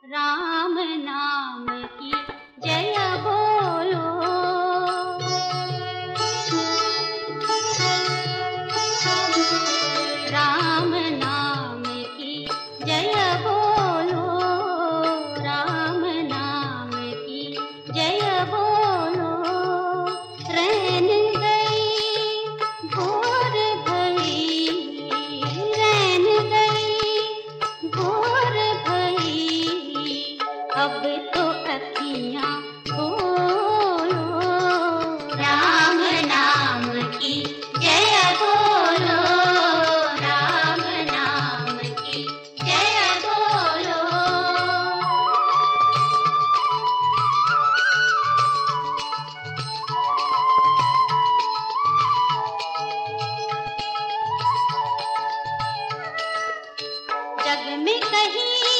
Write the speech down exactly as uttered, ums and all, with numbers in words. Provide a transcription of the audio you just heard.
राम नाम की जय बोलो। राम नाम की जय बोलो। राम नाम की जय बोलो। रैन गई भोर भई, रैन गई भोर भई, अब तो अखियाँ खोलो। राम नाम की जय बोलो। राम नाम की जय बोलो। जग में कहीं